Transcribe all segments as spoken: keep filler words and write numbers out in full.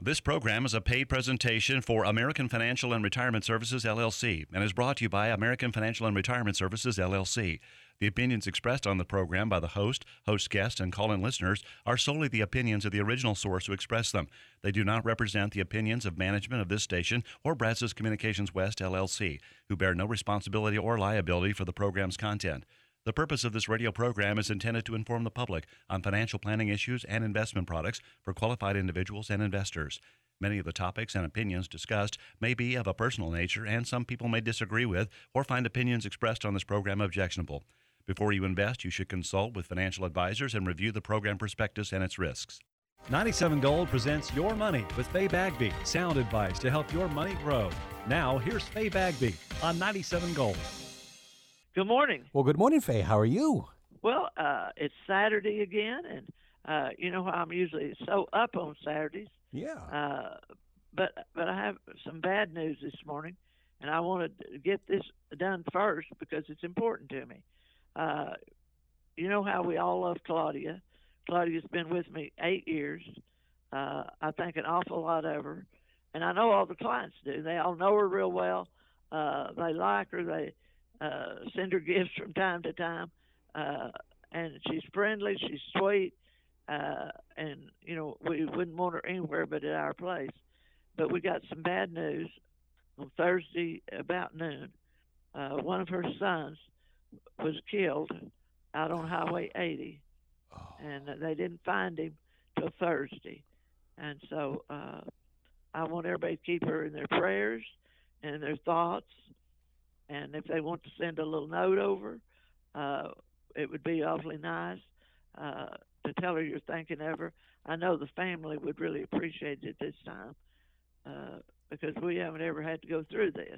This program is a paid presentation for American Financial and Retirement Services, L L C, and is brought to you by American Financial and Retirement Services, L L C. The opinions expressed on the program by the host, host guests, and call-in listeners are solely the opinions of the original source who expressed them. They do not represent the opinions of management of this station or Brazos Communications West, L L C, who bear no responsibility or liability for the program's content. The purpose of this radio program is intended to inform the public on financial planning issues and investment products for qualified individuals and investors. Many of the topics and opinions discussed may be of a personal nature, and some people may disagree with or find opinions expressed on this program objectionable. Before you invest, you should consult with financial advisors and review the program prospectus and its risks. ninety-seven Gold presents Your Money with Faye Bagby. Sound advice to help your money grow. Now, here's Faye Bagby on ninety-seven Gold. Good morning. Well, good morning, Faye. How are you? Well, uh, it's Saturday again, and uh, you know I'm usually so up on Saturdays. Yeah. Uh, but but I have some bad news this morning, and I wanted to get this done first because it's important to me. Uh, you know how we all love Claudia. Claudia's been with me eight years. Uh, I think an awful lot of her, and I know all the clients do. They all know her real well. Uh, they like her. They Uh, send her gifts from time to time, uh, and she's friendly, she's sweet, uh, and you know we wouldn't want her anywhere but at our place. But we got some bad news on Thursday about noon. Uh, one of her sons was killed out on Highway eighty, Oh. and they didn't find him till Thursday. And so uh, I want everybody to keep her in their prayers and their thoughts. And if they want to send a little note over, uh, it would be awfully nice uh, to tell her you're thinking of her. I know the family would really appreciate it this time uh, because we haven't ever had to go through this.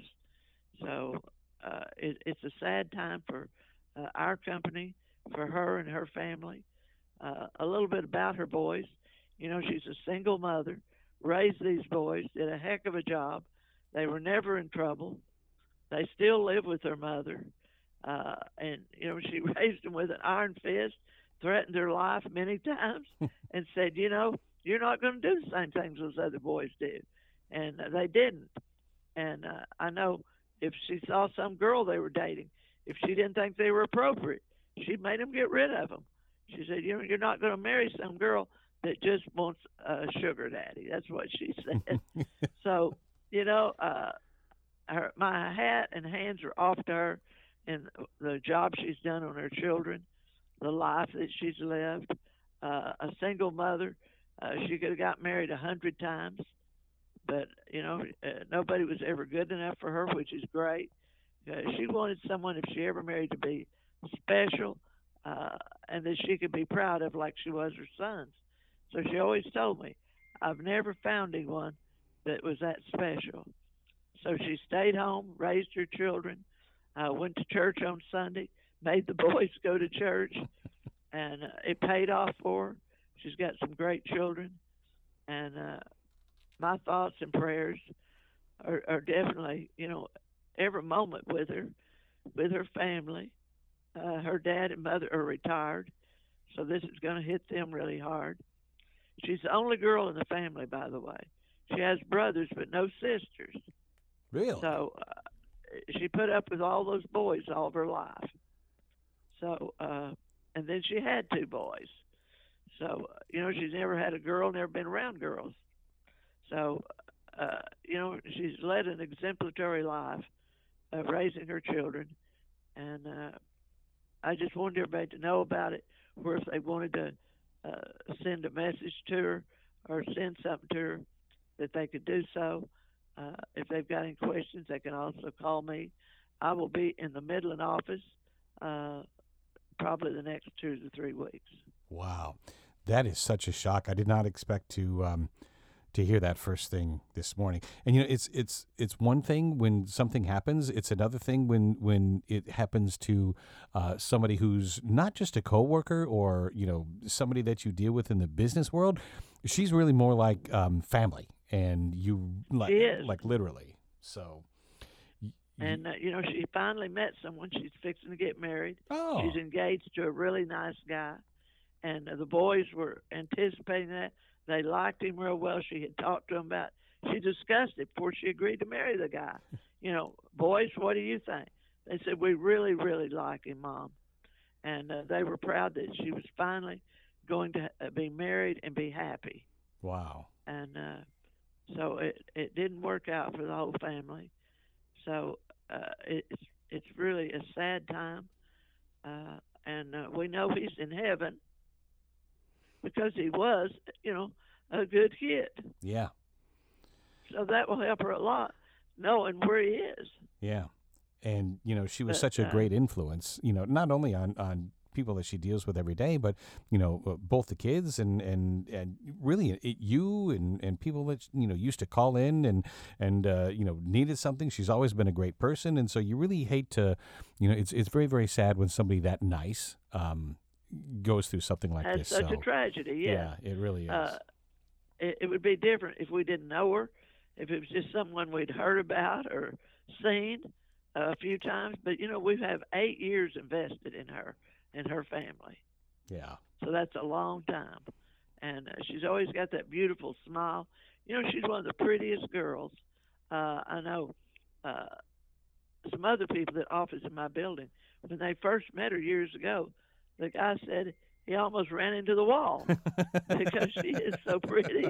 So uh, it, it's a sad time for uh, our company, for her and her family. Uh, a little bit about her boys. You know, she's a single mother, raised these boys, did a heck of a job. They were never in trouble. They still live with their mother, uh, and you know she raised them with an iron fist, threatened their life many times, and said, "You know, you're not going to do the same things those other boys do," and uh, they didn't. And uh, I know if she saw some girl they were dating, if she didn't think they were appropriate, she made them get rid of them. She said, "You know, you're not going to marry some girl that just wants a sugar daddy." That's what she said. So, you know. Uh, Her, my hat and hands are off to her and the job she's done on her children, the life that she's lived. Uh, a single mother, uh, she could have got married a hundred times, but you know uh, nobody was ever good enough for her, which is great. Uh, she wanted someone, if she ever married, to be special uh, and that she could be proud of, like she was her sons. So she always told me, "I've never found anyone that was that special." So she stayed home, raised her children, uh, went to church on Sunday, made the boys go to church, and uh, it paid off for her. She's got some great children, and uh, my thoughts and prayers are, are definitely, you know, every moment with her, with her family. Uh, her dad and mother are retired, so this is going to hit them really hard. She's the only girl in the family, by the way. She has brothers, but no sisters. Really? So uh, she put up with all those boys all of her life. So, uh, and then she had two boys. So, uh, you know, she's never had a girl, never been around girls. So, uh, you know, she's led an exemplary life of raising her children. And uh, I just wanted everybody to know about it, where if they wanted to uh, send a message to her or send something to her, that they could do so. Uh, if they've got any questions, they can also call me. I will be in the Midland office uh, probably the next two to three weeks. Wow. That is such a shock. I did not expect to um, to hear that first thing this morning. And, you know, it's it's it's one thing when something happens. It's another thing when, when it happens to uh, somebody who's not just a coworker or, you know, somebody that you deal with in the business world. She's really more like um, family. And you like, like literally. So, y- and uh, you know, she finally met someone. She's fixing to get married. Oh. She's engaged to a really nice guy, and uh, the boys were anticipating that. they liked him real well. She had talked to him about. She discussed it before she agreed to marry the guy. You know, boys, what do you think? They said, we really, really like him, Mom. And uh, they were proud that she was finally going to uh, be married and be happy. Wow. And uh, so it, it didn't work out for the whole family. So uh, it's, it's really a sad time. Uh, and uh, we know he's in heaven because he was, you know, a good kid. Yeah. So that will help her a lot, knowing where he is. Yeah. And, you know, she was But, such a uh, great influence, you know, not only on, on people that she deals with every day, but, you know, uh, both the kids and, and, and really it, you and, and people that, you know, used to call in and, and uh, you know, needed something. She's always been a great person. And so you really hate to, you know, it's it's very, very sad when somebody that nice um, goes through something like That's this. such so, a tragedy, yeah. Yeah, it really is. Uh, it, it would be different if we didn't know her, if it was just someone we'd heard about or seen a few times. But, you know, we have eight years invested in her and her family. yeah. So that's a long time. And uh, she's always got that beautiful smile. You know, she's one of the prettiest girls. Uh, I know uh, some other people that office in my building, when they first met her years ago, the guy said he almost ran into the wall because she is so pretty.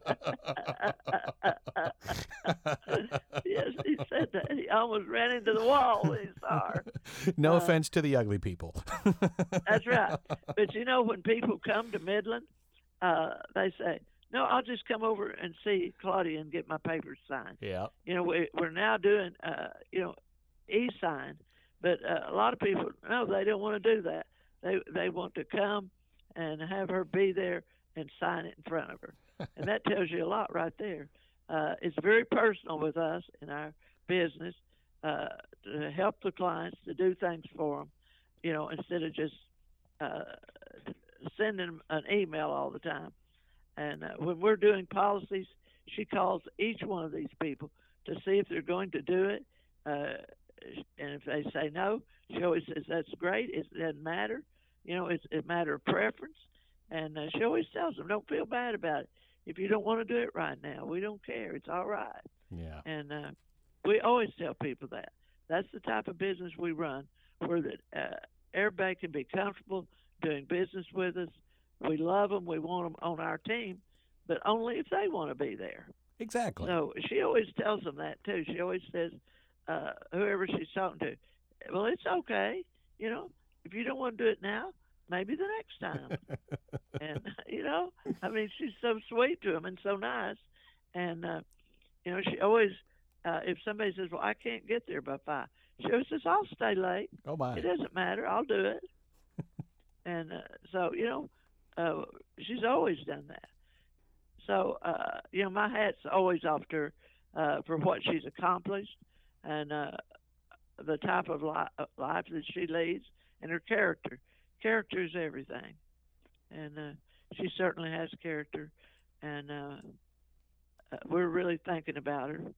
Yes, he said that. He almost ran into the wall when he saw her. No Uh, offense to the ugly people. That's right. But, you know, when people come to Midland, uh, they say, no, I'll just come over and see Claudia and get my papers signed. Yeah. You know, we, we're now doing, uh, you know, e-sign. But uh, a lot of people, no, they don't want to do that. They they want to come and have her be there and sign it in front of her. And that tells you a lot right there. Uh, it's very personal with us in our business uh, to help the clients, to do things for them, you know, instead of just uh, sending them an email all the time. And uh, when we're doing policies, she calls each one of these people to see if they're going to do it. Uh, and if they say no, she always says, that's great. It doesn't matter. You know, it's a matter of preference. And uh, she always tells them, don't feel bad about it. If you don't want to do it right now, we don't care. It's all right. Yeah. And uh, we always tell people that. That's the type of business we run, where that uh, everybody can be comfortable doing business with us. We love them. We want them on our team, but only if they want to be there. Exactly. So she always tells them that, too. She always says, uh, whoever she's talking to, well, it's okay. You know, if you don't want to do it now, maybe the next time. And, you know, I mean, she's so sweet to them and so nice. And, uh, you know, she always, uh, if somebody says, well, I can't get there by five, she always says, I'll stay late. Oh, my. It doesn't matter. I'll do it. And uh, so, you know, uh, she's always done that. So, uh, you know, my hat's always off to her uh, for what she's accomplished and uh, the type of li- life that she leads and her character. Character is everything. And uh, she certainly has character. And uh, uh, we're really thinking about her.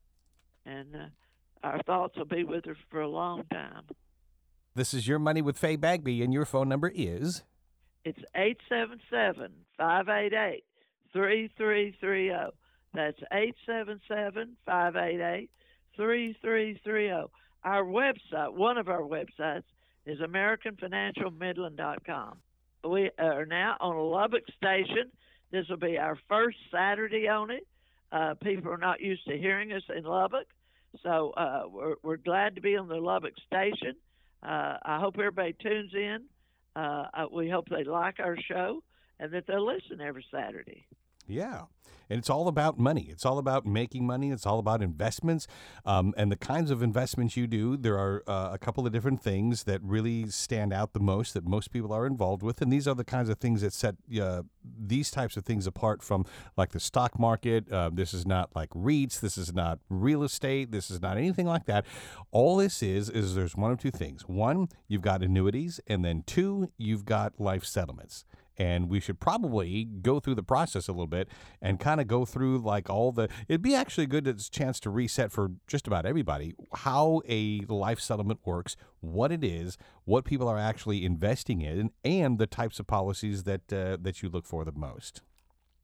And uh, our thoughts will be with her for a long time. This is Your Money with Faye Bagby, and your phone number is? It's eight seven seven, five eight eight, three three three zero. That's eight seven seven, five eight eight, three three three zero. Our website, one of our websites, is American Financial Midland dot com. We are now on a Lubbock station. This will be our first Saturday on it. Uh, people are not used to hearing us in Lubbock, so uh, we're, we're glad to be on the Lubbock station. Uh, I hope everybody tunes in. Uh, we hope they like our show and that they'll listen every Saturday. Yeah. And it's all about money. It's all about making money. It's all about investments. Um, and the kinds of investments you do, there are uh, a couple of different things that really stand out the most that most people are involved with. And these are the kinds of things that set uh, these types of things apart from like the stock market. Uh, this is not like REITs. This is not real estate. This is not anything like that. All this is, is there's one of two things. One, you've got annuities. And then two, you've got life settlements. And we should probably go through the process a little bit and kind of go through like all the, it'd be actually good as a chance to reset for just about everybody how a life settlement works, what it is, what people are actually investing in, and the types of policies that uh, that you look for the most.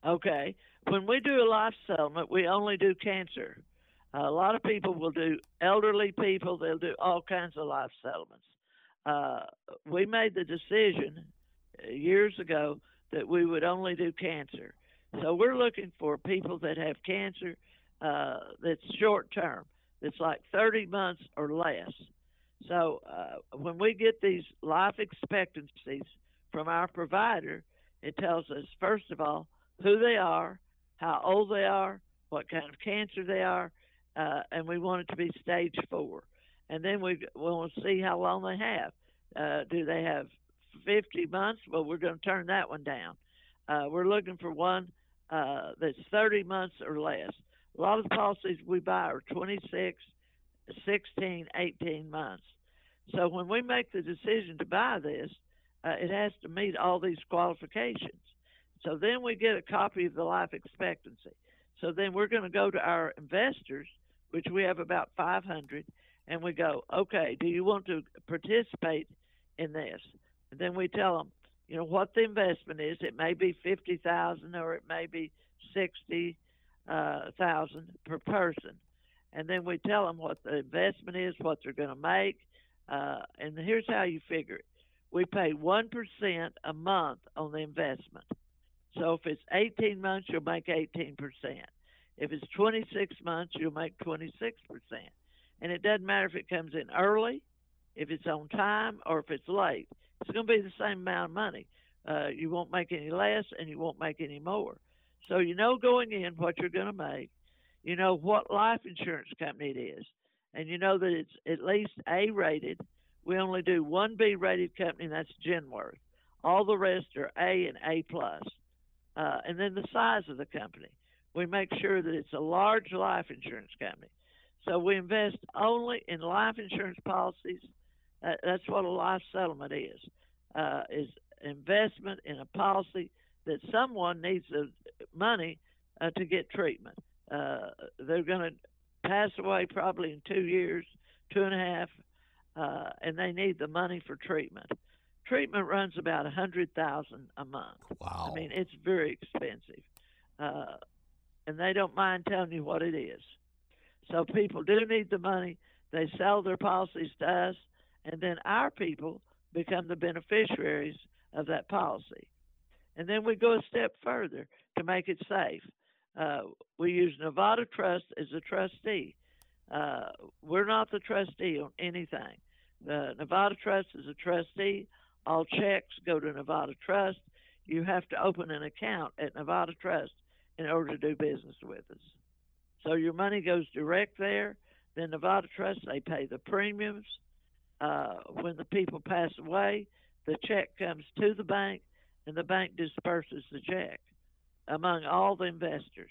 Okay. When we do a life settlement, we only do cancer. Uh, a lot of people will do elderly people. They'll do all kinds of life settlements. Uh, we made the decision uh, years ago that we would only do cancer. So we're looking for people that have cancer uh, that's short term, that's like thirty months or less. So uh, when we get these life expectancies from our provider, it tells us, first of all, who they are, how old they are, what kind of cancer they are, uh, and we want it to be stage four. And then we want to see how long they have. Uh, do they have fifty months? Well, we're going to turn that one down. Uh, we're looking for one uh, that's thirty months or less. A lot of the policies we buy are twenty-six, sixteen, eighteen months. So when we make the decision to buy this, uh, it has to meet all these qualifications. So then we get a copy of the life expectancy. So then we're going to go to our investors, which we have about five hundred, and we go, okay, do you want to participate in this? And then we tell them, you know, what the investment is. It may be fifty thousand dollars or it may be sixty thousand dollars per person. And then we tell them what the investment is, what they're going to make. Uh, and here's how you figure it. We pay one percent a month on the investment. So if it's eighteen months, you'll make eighteen percent. If it's twenty-six months, you'll make twenty-six percent. And it doesn't matter if it comes in early, if it's on time, or if it's late. It's going to be the same amount of money. Uh, you won't make any less and you won't make any more. So you know going in what you're going to make. You know what life insurance company it is. And you know that it's at least A-rated. We only do one B-rated company, and that's Genworth. All the rest are A and A+. Uh, and then the size of the company. We make sure that it's a large life insurance company. So we invest only in life insurance policies. Uh, that's what a life settlement is, uh, is investment in a policy that someone needs the money uh, to get treatment. Uh, they're going to pass away probably in two years, two and a half, uh, and they need the money for treatment. Treatment runs about a hundred thousand a month. Wow! I mean, it's very expensive, uh, and they don't mind telling you what it is. So people do need the money. They sell their policies to us, and then our people become the beneficiaries of that policy. And then we go a step further to make it safe. Uh, we use Nevada Trust as a trustee. Uh, we're not the trustee on anything. The Nevada Trust is a trustee. All checks go to Nevada Trust. You have to open an account at Nevada Trust in order to do business with us. So your money goes direct there. Then Nevada Trust, they pay the premiums. Uh, when the people pass away, the check comes to the bank, and the bank disperses the check among all the investors.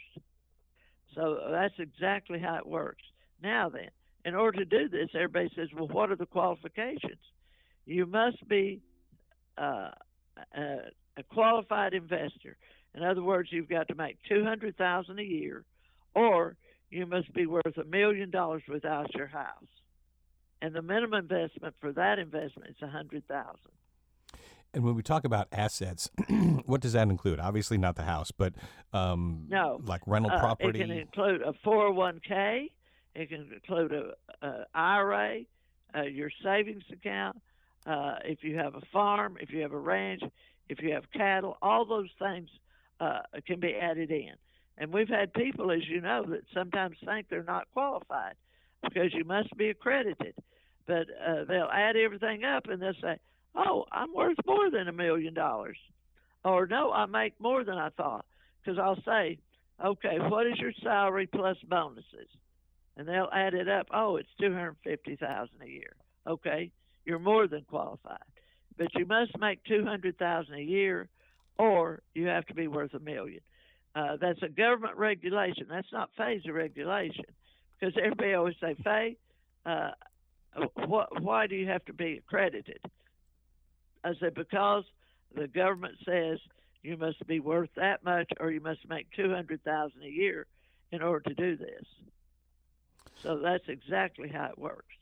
So that's exactly how it works. Now then, in order to do this, everybody says, well, what are the qualifications? You must be uh, a, a qualified investor. In other words, you've got to make two hundred thousand dollars a year, or you must be worth a million dollars without your house. And the minimum investment for that investment is one hundred thousand dollars. And when we talk about assets, what does that include? Obviously not the house, but um, no, like rental uh, property. It can include a four oh one k. It can include a, a I R A, uh, your savings account. Uh, if you have a farm, if you have a ranch, if you have cattle, all those things uh, can be added in. And we've had people, as you know, that sometimes think they're not qualified because you must be accredited. But uh, they'll add everything up and they'll say, oh, I'm worth more than a million dollars. Or, no, I make more than I thought. Because I'll say, okay, what is your salary plus bonuses? And they'll add it up. Oh, it's two hundred fifty thousand dollars a year. Okay, you're more than qualified. But you must make two hundred thousand dollars a year, or you have to be worth a million. Uh, that's a government regulation. That's not Fay's regulation. Because everybody always say, Fay, uh, what, why do you have to be accredited? I said, because the government says you must be worth that much or you must make two hundred thousand dollars a year in order to do this. So that's exactly how it works.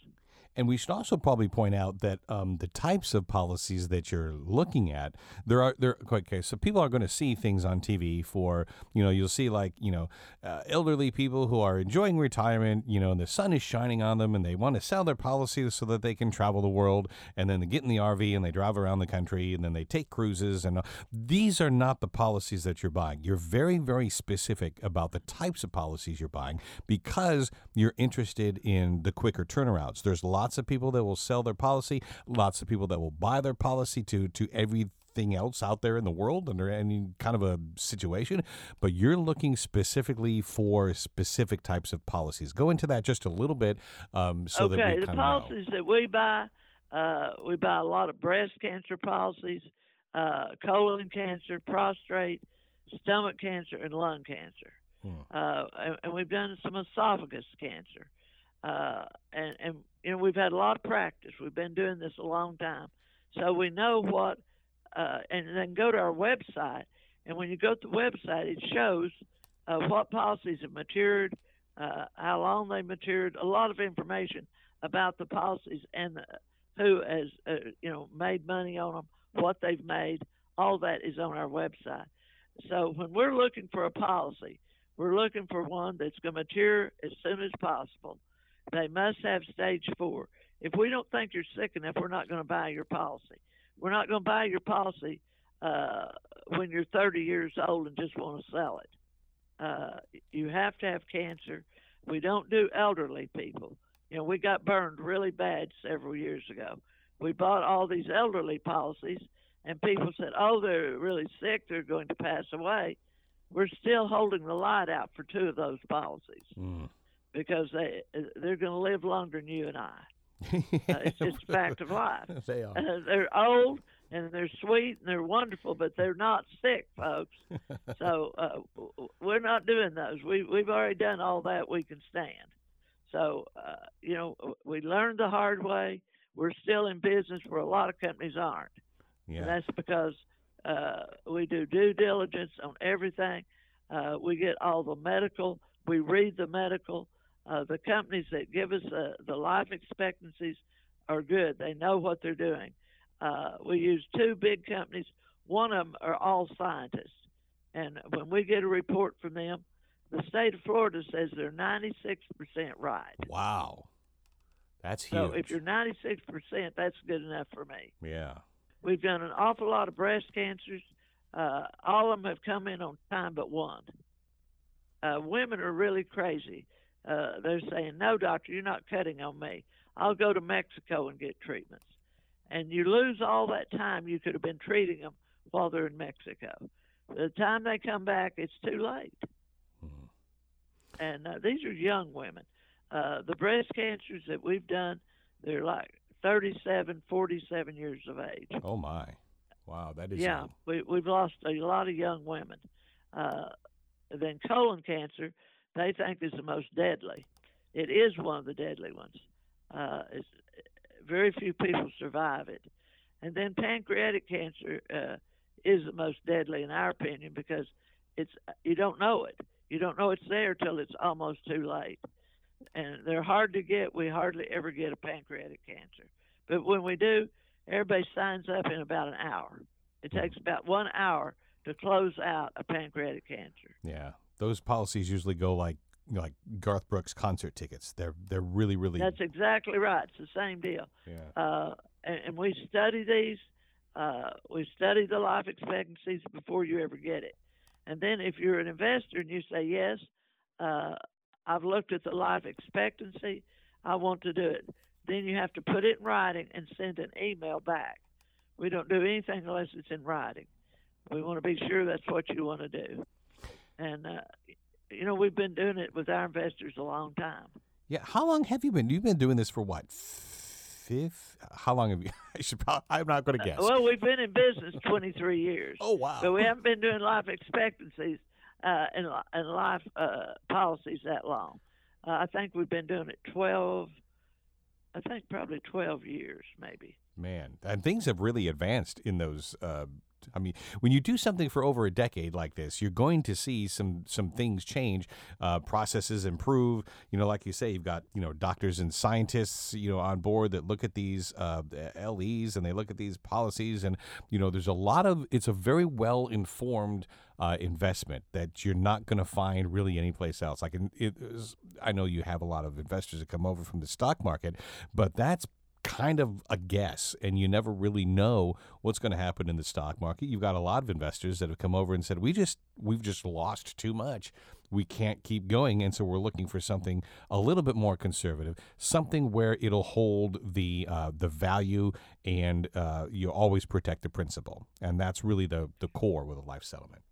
And we should also probably point out that um, the types of policies that you're looking at, there are there. Okay, so people are going to see things on T V for, you know, you'll see like, you know, uh, elderly people who are enjoying retirement, you know, and the sun is shining on them, and they want to sell their policies so that they can travel the world, and then they get in the R V and they drive around the country, and then they take cruises, and uh, these are not the policies that you're buying. You're very, very specific about the types of policies you're buying because you're interested in the quicker turnarounds. There's lots of people that will sell their policy, lots of people that will buy their policy to to everything else out there in the world under any kind of a situation, but you're looking specifically for specific types of policies. Go into that just a little bit um, so okay, that we the kind of policies that we buy, uh, we buy a lot of breast cancer policies, uh, colon cancer, prostate, stomach cancer, and lung cancer. Hmm. Uh, and, and we've done some esophagus cancer. Uh, and, and, you know, we've had a lot of practice. We've been doing this a long time. So we know what, uh, and then go to our website. And when you go to the website, it shows uh, what policies have matured, uh, how long they matured, a lot of information about the policies and the, who has, uh, you know, made money on them, what they've made. All that is on our website. So when we're looking for a policy, we're looking for one that's going to mature as soon as possible. They must have stage four. If we don't think you're sick enough, we're not going to buy your policy. We're not going to buy your policy uh, when you're thirty years old and just want to sell it. Uh, you have to have cancer. We don't do elderly people. You know, we got burned really bad several years ago. We bought all these elderly policies, and people said, oh, they're really sick, they're going to pass away. We're still holding the light out for two of those policies. Mm. Because they, they're going to live longer than you and I. Uh, it's just a fact of life. They are. Uh, they're old, and they're sweet, and they're wonderful, but they're not sick, folks. So uh, we're not doing those. We, we've already done all that we can stand. So, uh, you know, we learned the hard way. We're still in business where a lot of companies aren't. Yeah. And that's because uh, we do due diligence on everything. Uh, we get all the medical. We read the medical. Uh, the companies that give us uh, the life expectancies are good. They know what they're doing. Uh, we use two big companies. One of them are all scientists. And when we get a report from them, the state of Florida says they're ninety-six percent right. Wow. That's huge. So if you're ninety-six percent, that's good enough for me. Yeah. We've done an awful lot of breast cancers. Uh, all of them have come in on time but one. Uh, women are really crazy. Uh, they're saying, no, doctor, you're not cutting on me. I'll go to Mexico and get treatments. And you lose all that time you could have been treating them while they're in Mexico. By the time they come back, it's too late. Mm-hmm. And uh, these are young women. Uh, the breast cancers that we've done, they're like thirty-seven, forty-seven years of age. Oh, my. Wow, that is Yeah, young. we, we've lost a lot of young women. Uh, then colon cancer, they think is the most deadly. It is one of the deadly ones. Uh, it's, very few people survive it. And then pancreatic cancer uh, is the most deadly in our opinion because it's you don't know it. You don't know it's there till it's almost too late. And they're hard to get. We hardly ever get a pancreatic cancer. But when we do, everybody signs up in about an hour. It takes about one hour to close out a pancreatic cancer. Yeah. Those policies usually go like like Garth Brooks concert tickets. They're they're really, really... That's exactly right. It's the same deal. Yeah. Uh, and, and we study these. Uh, we study the life expectancies before you ever get it. And then if you're an investor and you say, yes, uh, I've looked at the life expectancy, I want to do it, then you have to put it in writing and send an email back. We don't do anything unless it's in writing. We want to be sure that's what you want to do. And, uh, you know, we've been doing it with our investors a long time. Yeah. How long have you been? You've been doing this for what? Fifth? How long have you? I should probably, I'm not going to guess. Uh, well, we've been in business twenty-three years. Oh, wow. But we haven't been doing life expectancies uh, and, and life uh, policies that long. Uh, I think we've been doing it twelve, I think probably twelve years, maybe. Man, and things have really advanced in those uh, I mean, when you do something for over a decade like this, you're going to see some some things change, uh, processes improve. You know, like you say, you've got you know doctors and scientists you know on board that look at these uh, L Es and they look at these policies, and you know there's a lot of it's a very well informed uh, investment that you're not going to find really anyplace else. Like in, it is, I know you have a lot of investors that come over from the stock market, but that's kind of a guess, and you never really know what's going to happen in the stock market. You've got a lot of investors that have come over and said, we just we've just lost too much. We can't keep going, and so we're looking for something a little bit more conservative, something where it'll hold the uh, the value, and uh, you always protect the principal, and that's really the the core with a life settlement.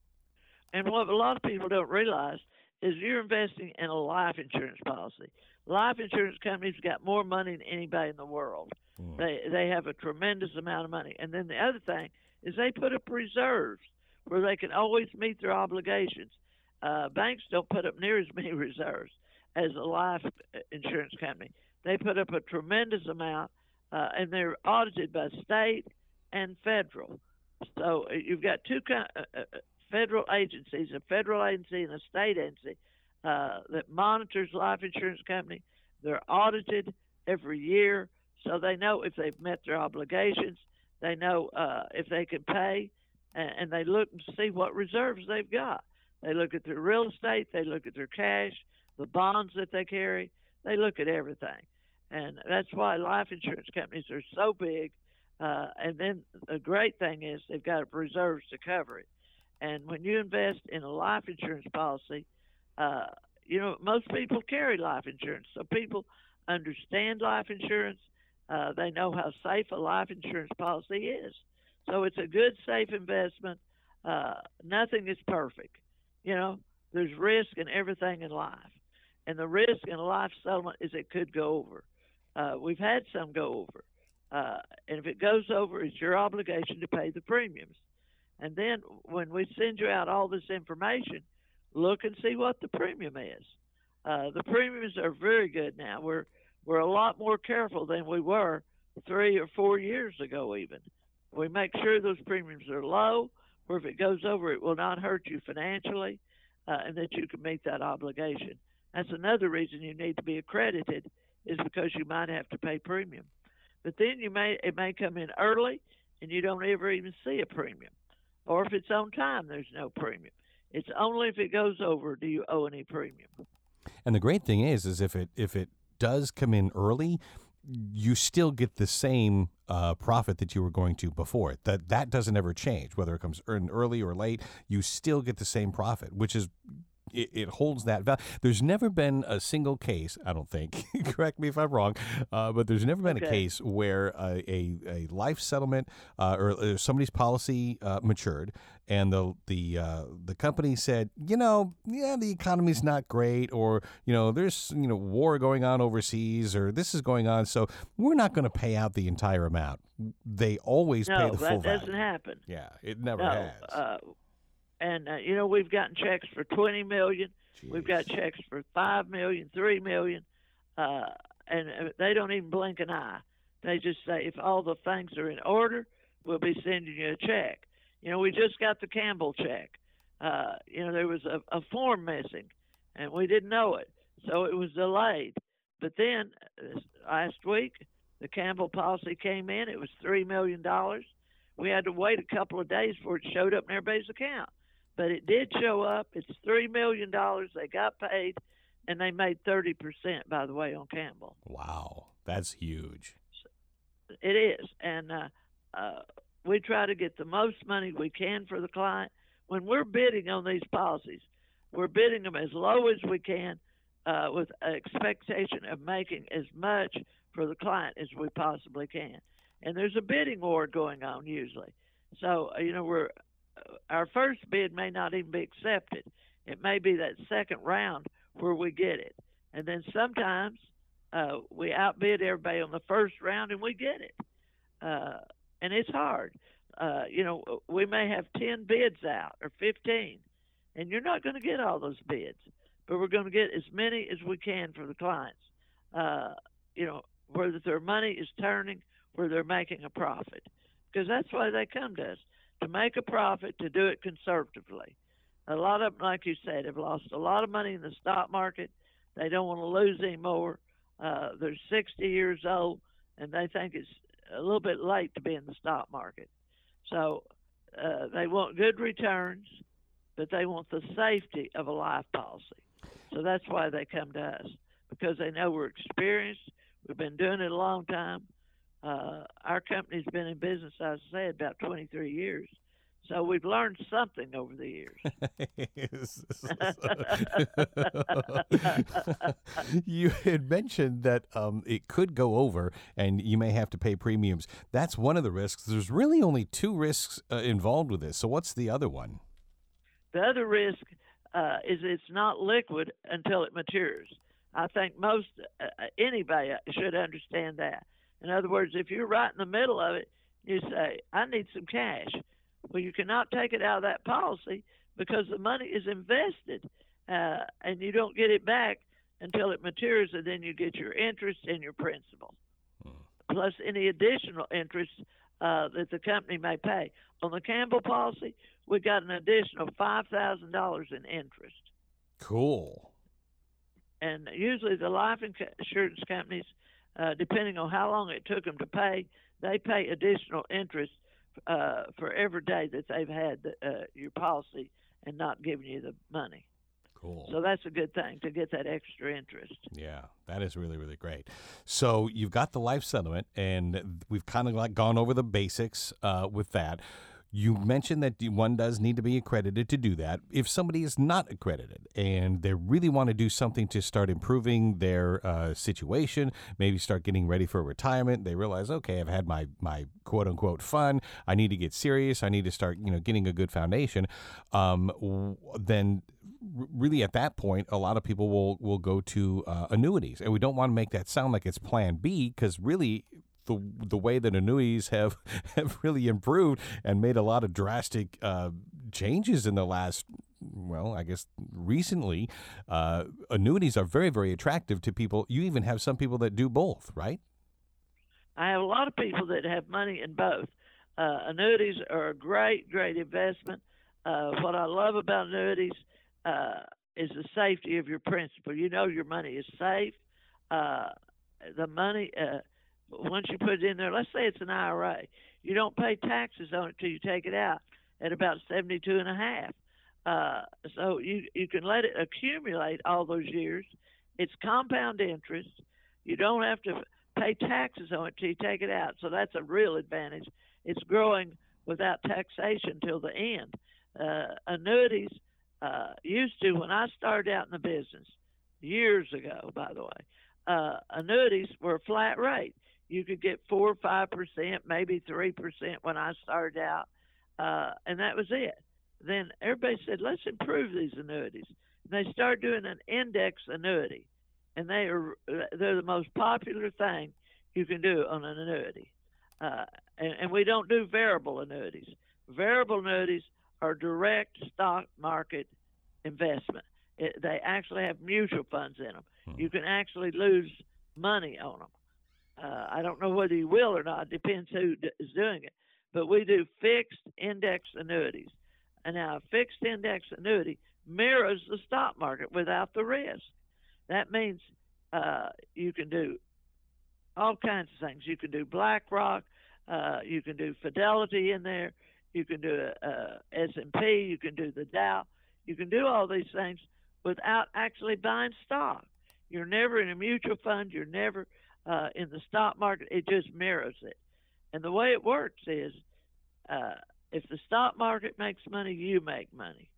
And what a lot of people don't realize is you're investing in a life insurance policy. Life insurance companies got more money than anybody in the world. Mm. They they have a tremendous amount of money. And then the other thing is they put up reserves where they can always meet their obligations. Uh, banks don't put up near as many reserves as a life insurance company. They put up a tremendous amount, uh, and they're audited by state and federal. So uh, you've got two kind, uh, uh, federal agencies, a federal agency and a state agency, Uh, that monitors life insurance company. They're audited every year, so they know if they've met their obligations. They know uh, if they can pay, and, and they look and see what reserves they've got. They look at their real estate. They look at their cash, the bonds that they carry. They look at everything, and that's why life insurance companies are so big. Uh, and then the great thing is they've got reserves to cover it. And when you invest in a life insurance policy, Uh, you know, most people carry life insurance, so people understand life insurance. Uh, they know how safe a life insurance policy is. So it's a good, safe investment. Uh, nothing is perfect. You know, there's risk in everything in life. And the risk in a life settlement is it could go over. Uh, we've had some go over. Uh, and if it goes over, it's your obligation to pay the premiums. And then when we send you out all this information, look and see what the premium is. Uh, the premiums are very good now. We're we're a lot more careful than we were three or four years ago even. We make sure those premiums are low, where if it goes over, it will not hurt you financially, uh, and that you can meet that obligation. That's another reason you need to be accredited, is because you might have to pay premium. But then you may it may come in early, and you don't ever even see a premium. Or if it's on time, there's no premium. It's only if it goes over do you owe any premium. And the great thing is, is if it if it does come in early, you still get the same uh, profit that you were going to before. That that doesn't ever change, whether it comes in early or late. You still get the same profit, which is it, it holds that value. There's never been a single case, I don't think. Correct me if I'm wrong, uh, but there's never been okay. a case where uh, a a life settlement uh, or, or somebody's policy uh, matured, and the the uh, the company said, you know, yeah, the economy's not great, or you know, there's you know war going on overseas, or this is going on, so we're not going to pay out the entire amount. They always no, pay the full value. No, that doesn't happen. Yeah, it never no, has. Uh, and uh, you know, we've gotten checks for twenty million. Jeez. We've got checks for five million, three million, uh, and they don't even blink an eye. They just say, if all the things are in order, we'll be sending you a check. You know, we just got the Campbell check. Uh, you know, there was a, a form missing, and we didn't know it, so it was delayed. But then uh, last week, the Campbell policy came in. It was three million dollars. We had to wait a couple of days before it showed up in everybody's account. But it did show up. It's three million dollars. They got paid, and they made thirty percent, by the way, on Campbell. Wow, that's huge. It is. And uh, uh, we try to get the most money we can for the client. When we're bidding on these policies, we're bidding them as low as we can uh, with an expectation of making as much for the client as we possibly can. And there's a bidding war going on usually. So, you know, we're our first bid may not even be accepted. It may be that second round where we get it. And then sometimes uh, we outbid everybody on the first round and we get it. Uh, and it's hard. Uh, you know, we may have ten bids out or fifteen, and you're not going to get all those bids, but we're going to get as many as we can for the clients, uh, you know, where their money is turning, where they're making a profit, because that's why they come to us. to make a profit, to do it conservatively. A lot of them, like you said, have lost a lot of money in the stock market. They don't want to lose anymore. Uh, they're sixty years old, and they think it's a little bit late to be in the stock market. So uh, they want good returns, but they want the safety of a life policy. So that's why they come to us, because they know we're experienced. We've been doing it a long time. Uh, our company's been in business, as I said, about twenty-three years. So we've learned something over the years. You had mentioned that um, it could go over and you may have to pay premiums. That's one of the risks. There's really only two risks uh, involved with this. So what's the other one? The other risk uh, is it's not liquid until it matures. I think most uh, anybody should understand that. In other words, if you're right in the middle of it, you say, I need some cash. Well, you cannot take it out of that policy because the money is invested, uh, and you don't get it back until it matures, and then you get your interest and your principal, hmm. plus any additional interest uh, that the company may pay. On the Campbell policy, we got an additional five thousand dollars in interest. Cool. And usually the life insurance companies, uh, depending on how long it took them to pay, they pay additional interest uh, for every day that they've had the, uh, your policy and not giving you the money. Cool. So that's a good thing to get that extra interest. Yeah, that is really, really great. So you've got the life settlement, and we've kind of like gone over the basics uh, with that. You mentioned that one does need to be accredited to do that. If somebody is not accredited and they really want to do something to start improving their uh, situation, maybe start getting ready for retirement, they realize, okay, I've had my my quote unquote fun. I need to get serious. I need to start, you know, getting a good foundation. Um, then. Really, at that point, a lot of people will will go to uh, annuities, and we don't want to make that sound like it's Plan B, because really, the the way that annuities have have really improved and made a lot of drastic uh, changes in the last, well, I guess recently, uh, annuities are very, very attractive to people. You even have some people that do both, right? I have a lot of people that have money in both. Uh, annuities are a great, great investment. Uh, what I love about annuities Uh, is the safety of your principal. You know your money is safe. Uh, the money, uh, once you put it in there, let's say it's an I R A, you don't pay taxes on it till you take it out at about seventy-two and a half. Uh, so you, you can let it accumulate all those years. It's compound interest. You don't have to pay taxes on it till you take it out. So that's a real advantage. It's growing without taxation till the end. Uh, annuities, Uh, used to, when I started out in the business, years ago, by the way, uh, annuities were a flat rate. You could get four or five percent, maybe three percent when I started out, uh, and that was it. Then everybody said, let's improve these annuities. And they started doing an index annuity, and they are they're the most popular thing you can do on an annuity. Uh, and, and we don't do variable annuities. Variable annuities are direct stock market investment. It, they actually have mutual funds in them. Hmm. You can actually lose money on them. Uh, I don't know whether you will or not. It depends who d- is doing it. But we do fixed index annuities. And now a fixed index annuity mirrors the stock market without the risk. That means uh, you can do all kinds of things. You can do BlackRock. Uh, you can do Fidelity in there. You can do a, a S and P, you can do the Dow, you can do all these things without actually buying stock. You're never in a mutual fund, you're never uh, in the stock market, it just mirrors it. And the way it works is uh, if the stock market makes money, you make money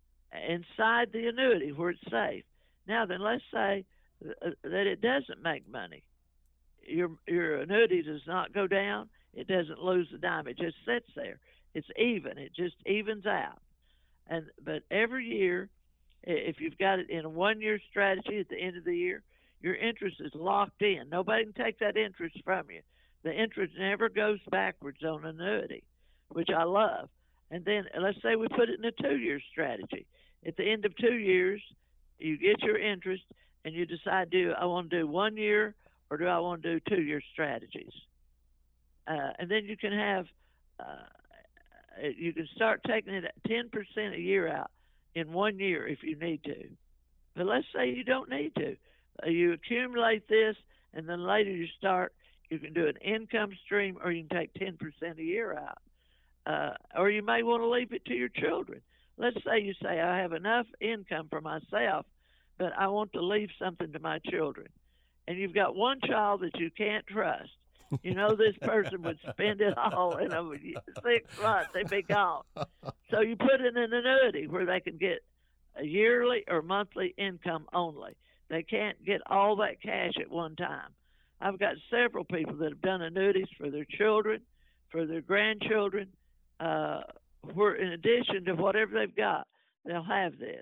inside the annuity where it's safe. Now then, let's say th- that it doesn't make money. Your, your annuity does not go down, it doesn't lose a dime, it just sits there. It's even. It just evens out. And but every year, if you've got it in a one-year strategy at the end of the year, your interest is locked in. Nobody can take that interest from you. The interest never goes backwards on annuity, which I love. And then let's say we put it in a two-year strategy. At the end of two years, you get your interest, and you decide, do I want to do one year or do I want to do two-year strategies? Uh, and then you can have uh, you can start taking it at ten percent a year out in one year if you need to. But let's say you don't need to. Uh, you accumulate this, and then later you start, you can do an income stream, or you can take ten percent a year out. Uh, or you may want to leave it to your children. Let's say you say, I have enough income for myself, but I want to leave something to my children. And you've got one child that you can't trust. You know this person would spend it all in a six months, they'd be gone. So you put in an annuity where they can get a yearly or monthly income only. They can't get all that cash at one time. I've got several people that have done annuities for their children, for their grandchildren, uh, where in addition to whatever they've got, they'll have this.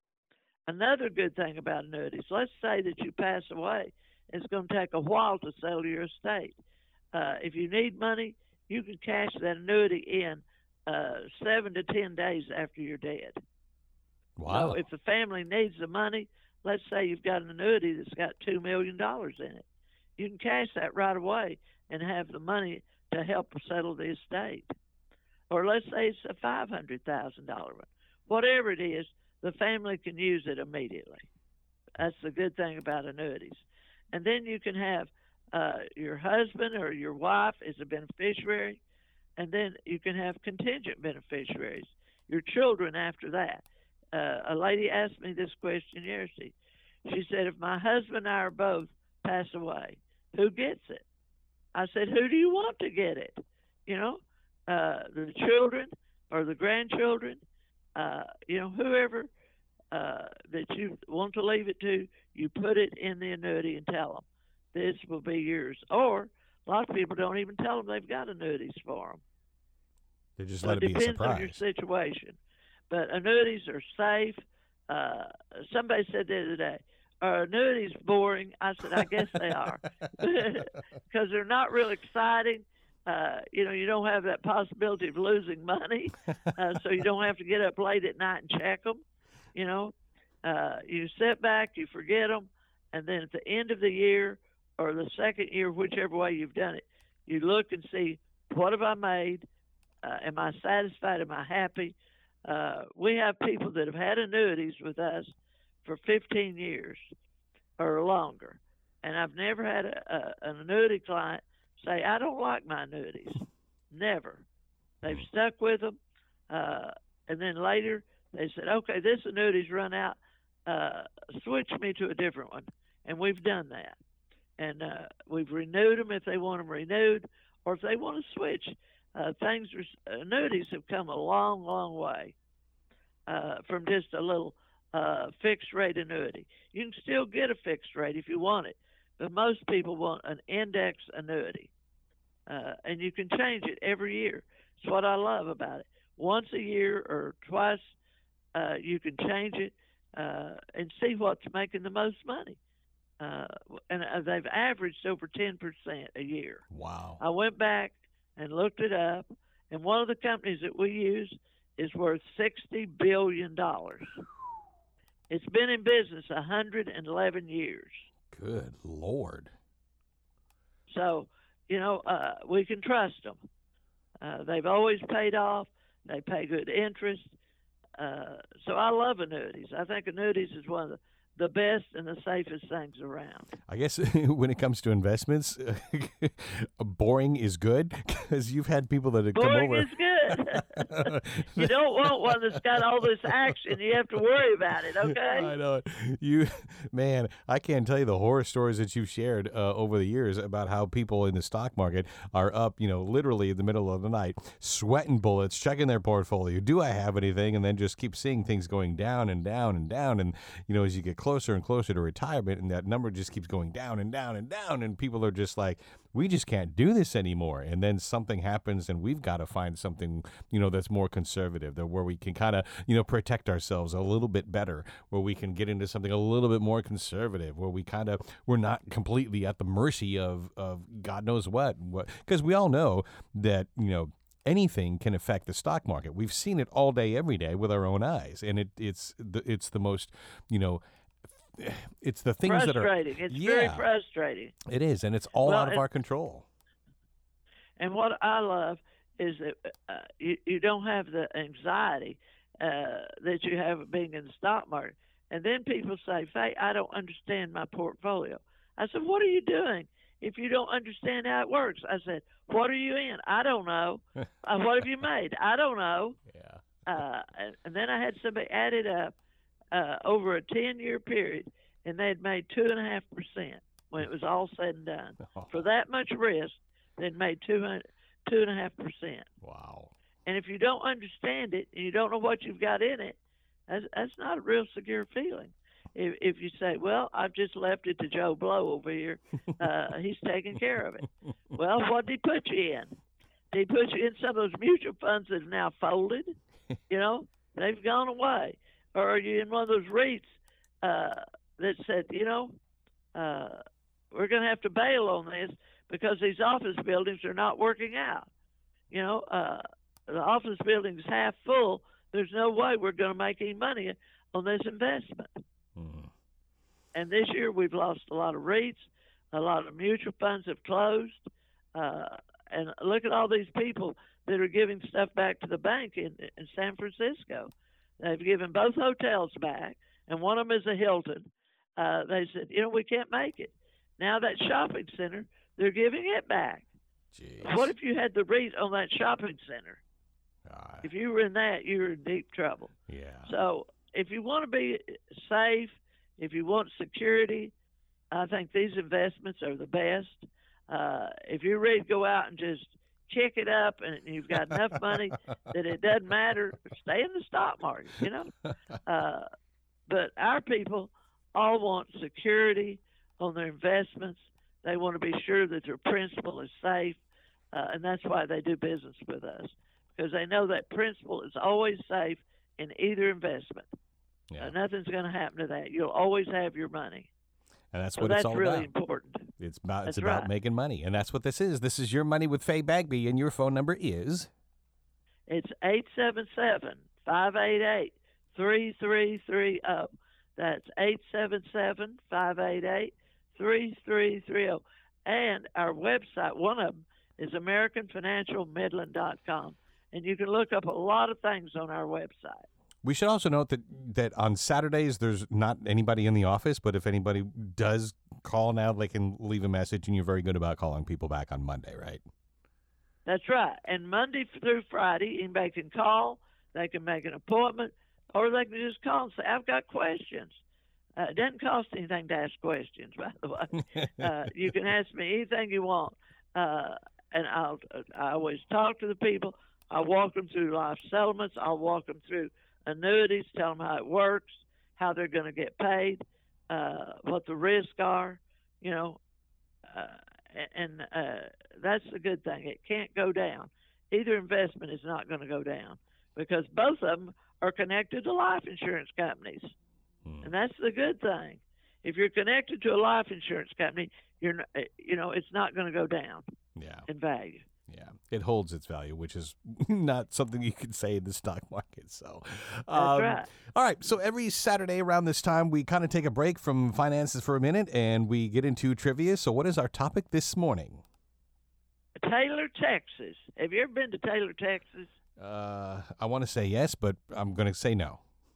Another good thing about annuities, let's say that you pass away, it's going to take a while to sell your estate. Uh, if you need money, you can cash that annuity in uh, seven to ten days after you're dead. Wow. So if the family needs the money, let's say you've got an annuity that's got two million dollars in it, you can cash that right away and have the money to help settle the estate. Or let's say it's a five hundred thousand dollars one. Whatever it is, the family can use it immediately. That's the good thing about annuities. And then you can have uh, your husband or your wife as a beneficiary, and then you can have contingent beneficiaries, your children after that. Uh, a lady asked me this question yesterday. She said, if my husband and I are both pass away, who gets it? I said, who do you want to get it? You know, uh, the children or the grandchildren, uh, you know, whoever uh, that you want to leave it to, you put it in the annuity and tell them this will be yours. Or a lot of people don't even tell them they've got annuities for them. They just So let it, it be a depends surprise. on your situation. But annuities are safe. Uh, somebody said the other day, are annuities boring? I said, I guess they are. Because they're not real exciting. Uh, you know, you don't have that possibility of losing money. Uh, so you don't have to get up late at night and check them. You know, uh, you sit back, you forget them, and then at the end of the year or the second year, whichever way you've done it, you look and see, what have I made? Uh, am I satisfied? Am I happy? Uh, we have people that have had annuities with us for fifteen years or longer, and I've never had a, a, an annuity client say, I don't like my annuities. Never. They've stuck with them, uh, and then later they said, okay, this annuity's run out, uh, switch me to a different one, and we've done that. And uh, we've renewed them if they want them renewed, or if they want to switch. Uh, things are, annuities have come a long, long way uh, from just a little uh, fixed rate annuity. You can still get a fixed rate if you want it, but most people want an index annuity, uh, and you can change it every year. It's what I love about it. Once a year or twice, uh, you can change it uh, and see what's making the most money. Uh, and uh, they've averaged over ten percent a year. Wow. I went back and looked it up, and one of the companies that we use is worth sixty billion dollars. It's been in business one hundred eleven years. Good Lord. So, you know, uh, we can trust them. Uh, they've always paid off. They pay good interest. Uh, so I love annuities. I think annuities is one of the the best and the safest things around. I guess when it comes to investments, boring is good, because you've had people that have come Boring over. is good. You don't want one that's got all this action. You have to worry about it, okay? I know. You, man, I can't tell you the horror stories that you've shared uh, over the years about how people in the stock market are up, you know, literally in the middle of the night, sweating bullets, checking their portfolio. Do I have anything? And then just keep seeing things going down and down and down. And, you know, as you get closer and closer to retirement, and that number just keeps going down and down and down, and people are just like, we just can't do this anymore. And then something happens, and we've got to find something, you know, that's more conservative, that where we can kind of, you know, protect ourselves a little bit better, where we can get into something a little bit more conservative, where we kind of, we're not completely at the mercy of, of God knows what. Because we all know that, you know, anything can affect the stock market. We've seen it all day, every day with our own eyes. And it, it's the, it's the most, you know, it's the things that are frustrating. It's yeah, very frustrating. It is, and it's all Well, out of and, our control. And what I love is that uh, you, you don't have the anxiety uh, that you have of being in the stock market. And then people say, Faye, I don't understand my portfolio. I said, what are you doing if you don't understand how it works? I said, what are you in? I don't know. uh, what have you made? I don't know. Yeah. Uh, and, and then I had somebody added up uh, over a ten-year period, and they had made two and a half percent when it was all said and done. Oh. For that much risk, they'd made two hundred, two and a half percent. Wow. And if you don't understand it and you don't know what you've got in it, that's, that's not a real secure feeling. If, if you say, well, I've just left it to Joe Blow over here, uh, he's taking care of it. Well, what did he put you in? Did he put you in some of those mutual funds that have now folded? You know, they've gone away. Or are you in one of those REITs uh, that said, you know, uh, we're going to have to bail on this because these office buildings are not working out. You know, uh, the office building's half full. There's no way we're going to make any money on this investment. Mm. And this year we've lost a lot of REITs, a lot of mutual funds have closed. Uh, and look at all these people that are giving stuff back to the bank in, in San Francisco. They've given both hotels back, and one of them is a Hilton. Uh, they said, you know, we can't make it. Now that shopping center, they're giving it back. Jeez. What if you had the REIT on that shopping center? Uh, If you were in that, you were in deep trouble. yeah. So if you want to be safe, if you want security, I think these investments are the best. Uh, if you're ready to go out and just kick it up and you've got enough money that it doesn't matter, stay in the stock market, you know. Uh, but our people all want security on their investments. They want to be sure that their principal is safe, uh, and that's why they do business with us, because they know that principal is always safe in either investment. Yeah. Uh, nothing's going to happen to that. You'll always have your money. And that's So what that's it's all really about. important. It's about it's That's about right. making money, and that's what this is. This is Your Money with Faye Bagby, and your phone number is It's eight seven seven, five eight eight, three three three zero. That's eight seven seven, five eight eight, three three three zero. And our website, one of them, is American Financial Midland dot com. And you can look up a lot of things on our website. We should also note that, that on Saturdays, there's not anybody in the office, but if anybody does call now, they can leave a message, and you're very good about calling people back on Monday, right? That's right. And Monday through Friday, anybody can call, they can make an appointment, or they can just call and say, I've got questions. Uh, it doesn't cost anything to ask questions, by the way. uh, you can ask me anything you want, uh, and I'll, I always talk to the people. I'll walk them through life settlements. I'll walk them through annuities, tell them how it works, how they're going to get paid, uh, what the risks are, you know, uh, and uh, that's the good thing. It can't go down. Either investment is not going to go down because both of them are connected to life insurance companies, Hmm. and that's the good thing. If you're connected to a life insurance company, you're, n- you know, it's not going to go down Yeah. in value. Yeah, it holds its value, which is not something you can say in the stock market. So, um, That's right. All right. So every Saturday around this time, we kind of take a break from finances for a minute, and we get into trivia. So, what is our topic this morning? Taylor, Texas. Have you ever been to Taylor, Texas? Uh, I want to say yes, but I'm going to say no.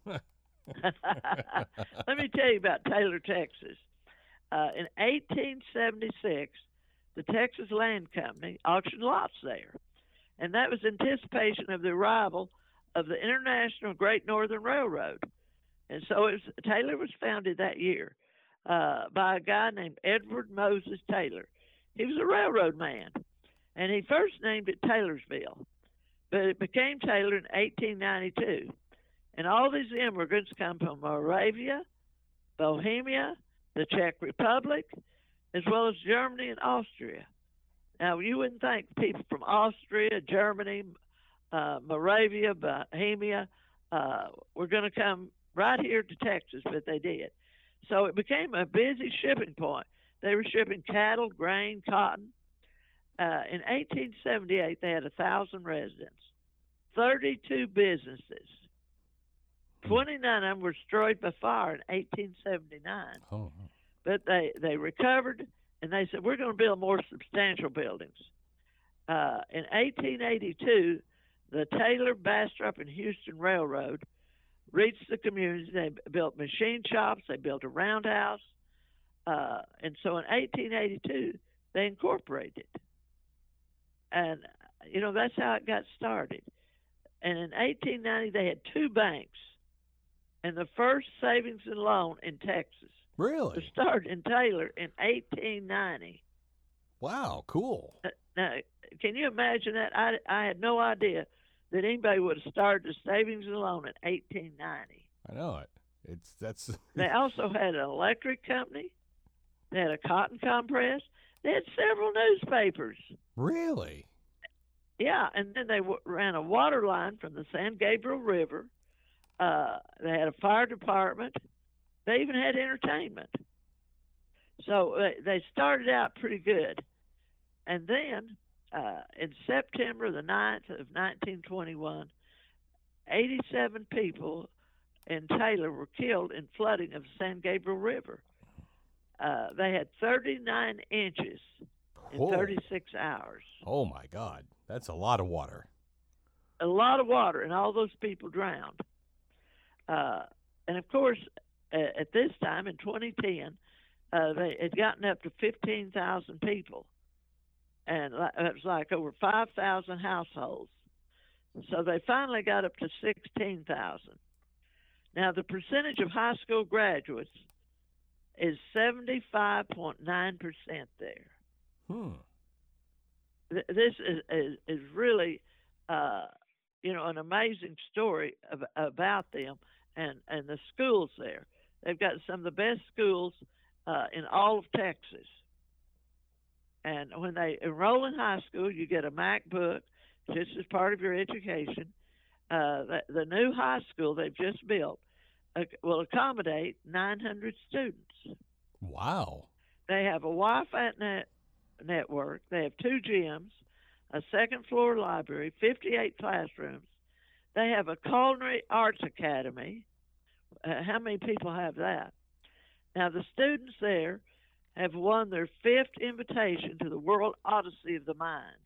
Let me tell you about Taylor, Texas. Uh, in eighteen seventy-six, the Texas Land Company auctioned lots there, and that was anticipation of the arrival of the International Great Northern Railroad. And so it was, Taylor was founded that year uh, by a guy named Edward Moses Taylor. He was a railroad man, and he first named it Taylorsville, but it became Taylor in eighteen ninety-two. And all these immigrants come from Moravia, Bohemia, the Czech Republic, as well as Germany and Austria. Now, you wouldn't think people from Austria, Germany, uh, Moravia, Bohemia uh, were going to come right here to Texas, but they did. So it became a busy shipping point. They were shipping cattle, grain, cotton. Uh, in eighteen seventy-eight, they had one thousand residents, thirty-two businesses. twenty-nine of them were destroyed by fire in eighteen seventy-nine. Oh, But they, they recovered, and they said, we're going to build more substantial buildings. Uh, in eighteen eighty-two, the Taylor, Bastrop, and Houston Railroad reached the community. They built machine shops. They built a roundhouse. Uh, and so in eighteen eighty-two, they incorporated. And, you know, that's how it got started. And in eighteen ninety, they had two banks and the first savings and loan in Texas. Really? It started in Taylor in eighteen ninety. Wow, cool. Now, can you imagine that? I, I had no idea that anybody would have started a savings and loan in eighteen ninety. I know it. It's that's. They also had an electric company. They had a cotton compress. They had several newspapers. Really? Yeah, and then they w- ran a water line from the San Gabriel River. Uh, they had a fire department. They even had entertainment. So uh, they started out pretty good. And then uh, in September the ninth of nineteen twenty-one, eighty-seven people in Taylor were killed in flooding of the San Gabriel River. Uh, they had thirty-nine inches in Whoa. thirty-six hours. Oh, my God. That's a lot of water. A lot of water, and all those people drowned. Uh, and, of course, uh, at this time in twenty ten, uh, they had gotten up to fifteen thousand people. And it was like over five thousand households. So they finally got up to sixteen thousand. Now, the percentage of high school graduates is seventy-five point nine percent there. Hmm. Th- This is, is, is really, uh, you know, an amazing story of, about them and, and the schools there. They've got some of the best schools uh, in all of Texas. And when they enroll in high school, you get a MacBook just as part of your education. Uh, the, the new high school they've just built uh, will accommodate nine hundred students. Wow. They have a Wi-Fi net network. They have two gyms, a second floor library, fifty-eight classrooms. They have a culinary arts academy. Uh, how many people have that? Now, the students there have won their fifth invitation to the World Odyssey of the Mind.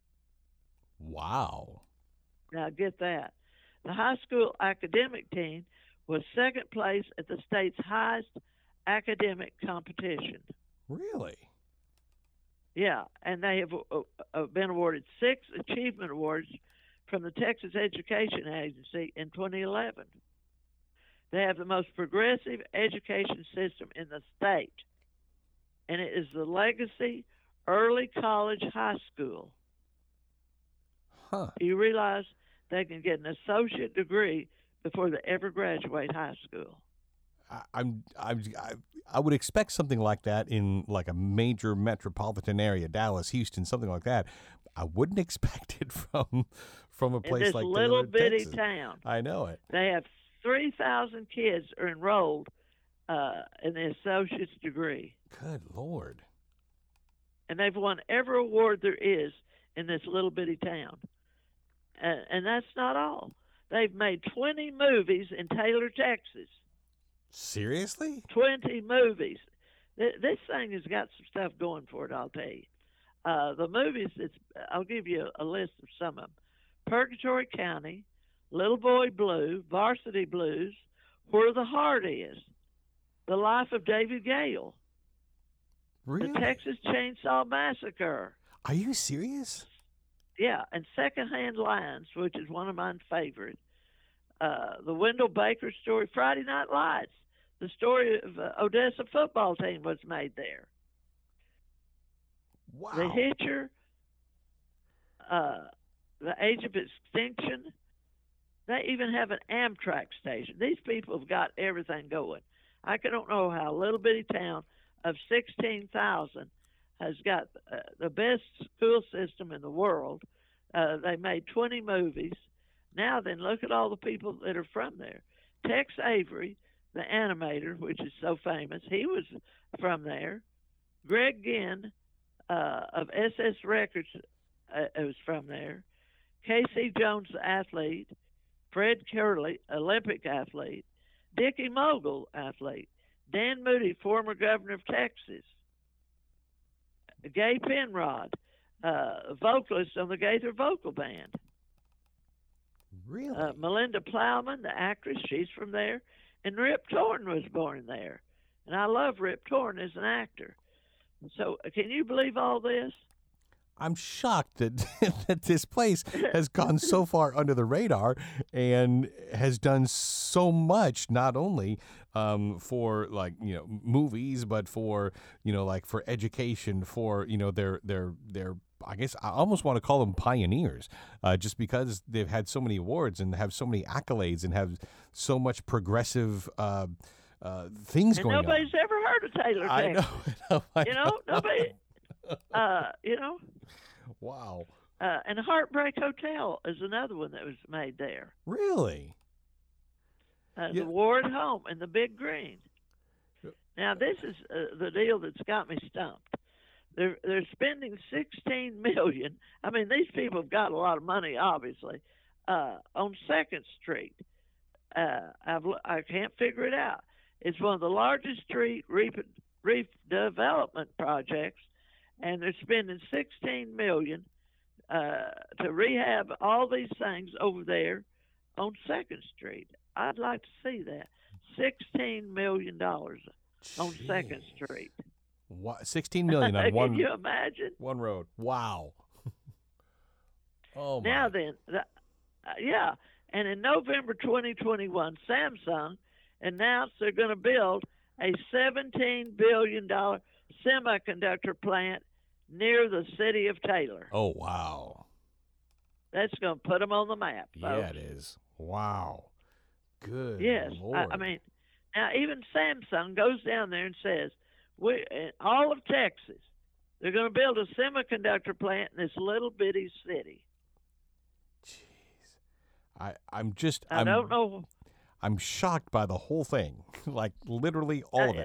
Wow. Now, get that. The high school academic team was second place at the state's highest academic competition. Really? Yeah, and they have uh, uh, been awarded six achievement awards from the Texas Education Agency in twenty eleven. They have the most progressive education system in the state, and it is the Legacy Early College High School. Huh. You realize they can get an associate degree before they ever graduate high school. I, I'm, I'm, I, I would expect something like that in like a major metropolitan area, Dallas, Houston, something like that. I wouldn't expect it from from a In place this like little Taylor, bitty Texas. town, I know it. they have three thousand kids are enrolled uh, in the associate's degree. Good Lord. And they've won every award there is in this little bitty town. And, and that's not all. They've made twenty movies in Taylor, Texas. Seriously? twenty movies. Th- This thing has got some stuff going for it, I'll tell you. Uh, the movies, it's, I'll give you a, a list of some of them. Purgatory County, Little Boy Blue, Varsity Blues, Where the Heart Is, The Life of David Gale, Really? The Texas Chainsaw Massacre. Are you serious? Yeah, and Secondhand Lines, which is one of my favorites. Uh, the Wendell Baker story, Friday Night Lights. The story of uh, Odessa football team was made there. Wow. The Hitcher, uh, The Age of Extinction. They even have an Amtrak station. These people have got everything going. I don't know how a little bitty town of sixteen thousand has got uh, the best school system in the world. Uh, they made twenty movies. Now then, look at all the people that are from there. Tex Avery, the animator, which is so famous, he was from there. Greg Ginn uh, of S S Records uh, was from there. Casey Jones, the athlete. Fred Curley, Olympic athlete. Dickie Mogul, athlete. Dan Moody, former governor of Texas. Gay Penrod, uh, vocalist on the Gaither Vocal Band. Really? Uh, Melinda Plowman, the actress, she's from there. And Rip Torn was born there. And I love Rip Torn as an actor. So uh, can you believe all this? I'm shocked that that this place has gone so far under the radar and has done so much, not only um, for like you know movies, but for you know like for education, for you know their their their. I guess I almost want to call them pioneers, uh, just because they've had so many awards and have so many accolades and have so much progressive uh, uh, things and going on. Nobody's ever heard of Taylor, I Texas. know. I You know, nobody. Uh, you know. Wow. Uh, and Heartbreak Hotel is another one that was made there. Really? Uh, Yeah. The Ward Home and the Big Green. Now this is uh, the deal that's got me stumped. They're they're spending sixteen million. I mean, these people have got a lot of money, obviously, uh, on Second Street. Uh, I've I can't figure it out. It's one of the largest street re- redevelopment projects, and they're spending sixteen million uh, to rehab all these things over there on Second Street. I'd like to see that. Sixteen million dollars on Second Street. What, sixteen million on one Can you imagine? one road. Wow. Oh my. Now then, the, uh, yeah, and in November twenty twenty-one, Samsung announced they're going to build a seventeen billion dollars semiconductor plant near the city of Taylor. Oh wow. That's going to put them on the map, Yeah, folks. it is. Wow. Good. Yes, Lord. I, I mean, now even Samsung goes down there and says, we, in all of Texas, they're going to build a semiconductor plant in this little bitty city. Jeez. I I'm just I I'm, don't know. I'm shocked by the whole thing. Like literally all of I, it.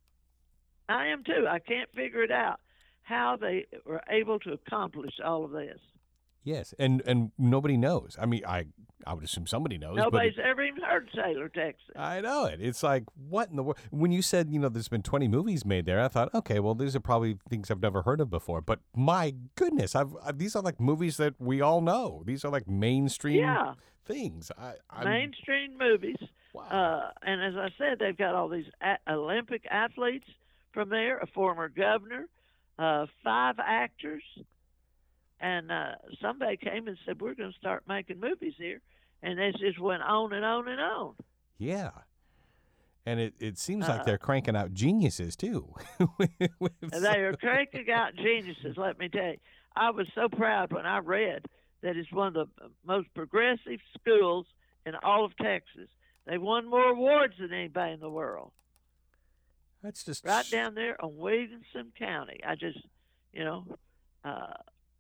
I am too. I can't figure it out how they were able to accomplish all of this. Yes, and and nobody knows. I mean, I I would assume somebody knows. Nobody's but ever even heard of Taylor, Texas. I know it. It's like what in the world? When you said you know there's been twenty movies made there, I thought, okay, well these are probably things I've never heard of before. But my goodness, I've, I, these are like movies that we all know. These are like mainstream Yeah. things. I I'm, Mainstream movies. Wow. Uh, and as I said, they've got all these a- Olympic athletes from there, a former governor, uh, five actors. And uh, somebody came and said, we're going to start making movies here. And this just went on and on and on. Yeah. And it, it seems like Uh, they're cranking out geniuses too. With And they are cranking out geniuses, let me tell you. I was so proud when I read that it's one of the most progressive schools in all of Texas. They won more awards than anybody in the world. That's just Right down there on Williamson County. I just, you know, uh,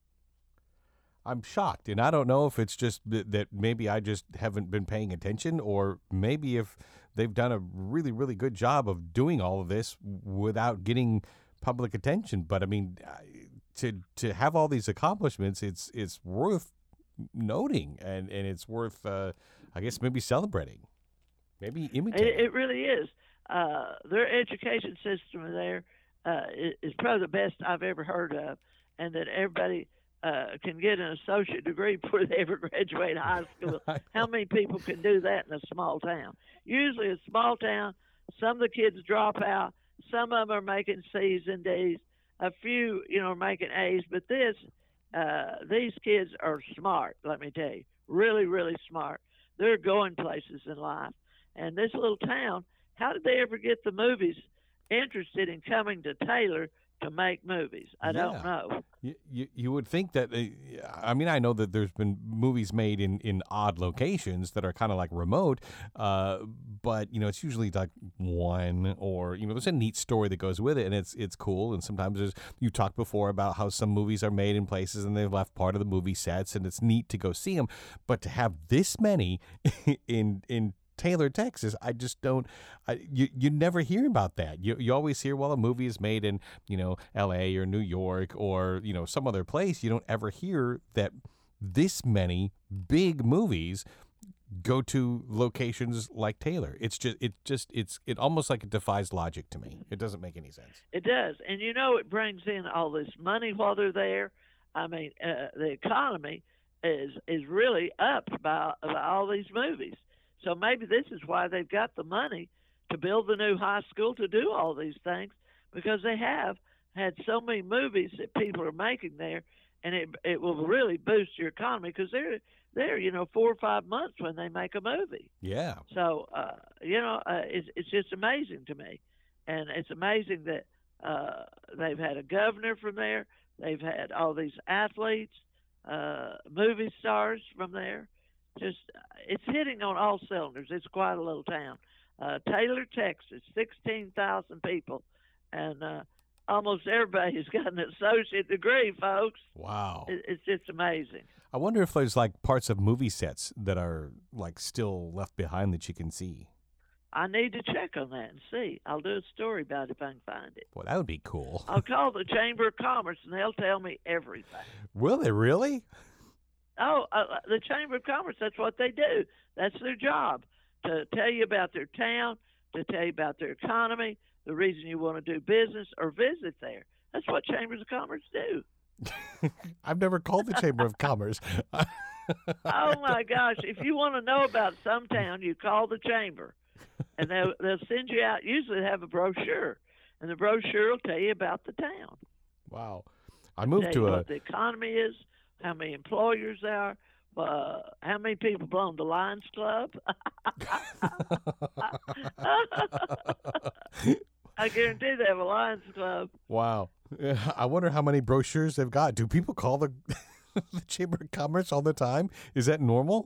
I'm shocked, and I don't know if it's just th- that maybe I just haven't been paying attention, or maybe if they've done a really, really good job of doing all of this without getting public attention. But I mean, I- to to have all these accomplishments, it's it's worth noting, and, and it's worth, uh, I guess, maybe celebrating, maybe imitating. it, it really is. Uh, their education system there uh, is, is probably the best I've ever heard of, and that everybody uh, can get an associate degree before they ever graduate high school. How many people can do that in a small town? Usually, a small town, some of the kids drop out. Some of them are making C's and D's. A few, you know, are making A's. But this, uh, these kids are smart. Let me tell you, really, really smart. They're going places in life. And this little town, how did they ever get the movies interested in coming to Taylor to make movies? I don't Yeah. know. You, you, you would think that, uh, I mean, I know that there's been movies made in, in odd locations that are kind of like remote, uh, but, you know, it's usually like one or, you know, there's a neat story that goes with it, and it's it's cool. And sometimes there's, you talked before about how some movies are made in places and they've left part of the movie sets, and it's neat to go see them. But to have this many in in Taylor, Texas, I just don't. I, you you never hear about that. You you always hear, well, a movie is made in you know L A or New York or you know some other place. You don't ever hear that this many big movies go to locations like Taylor. It's just it just it's it almost like it defies logic to me. It doesn't make any sense. It does. And you know, it brings in all this money while they're there. I mean, uh, the economy is is really up by, by all these movies. So maybe this is why they've got the money to build the new high school, to do all these things, because they have had so many movies that people are making there, and it it will really boost your economy, because they're they're you know four or five months when they make a movie. Yeah. So uh, you know uh, it's it's just amazing to me, and it's amazing that uh, they've had a governor from there. They've had all these athletes, uh, movie stars from there. Just it's hitting on all cylinders. It's quite a little town. Uh, Taylor, Texas, sixteen thousand people, and uh, almost everybody has got an associate degree, folks. Wow. It, it's just amazing. I wonder if there's like parts of movie sets that are like still left behind that you can see. I need to check on that and see. I'll do a story about it if I can find it. Well, that would be cool. I'll call the Chamber of Commerce, and they'll tell me everything. Will they really? Oh, uh, the Chamber of Commerce, that's what they do. That's their job, to tell you about their town, to tell you about their economy, the reason you want to do business or visit there. That's what Chambers of Commerce do. I've never called the Chamber of Commerce. Oh, my gosh. If you want to know about some town, you call the Chamber, and they'll, they'll send you out. Usually they have a brochure, and the brochure will tell you about the town. Wow. I moved Tell to you a... what the economy is, how many employers there are, uh, how many people belong to Lions Club. I guarantee they have a Lions Club. Wow. I wonder how many brochures they've got. Do people call the, the Chamber of Commerce all the time? Is that normal?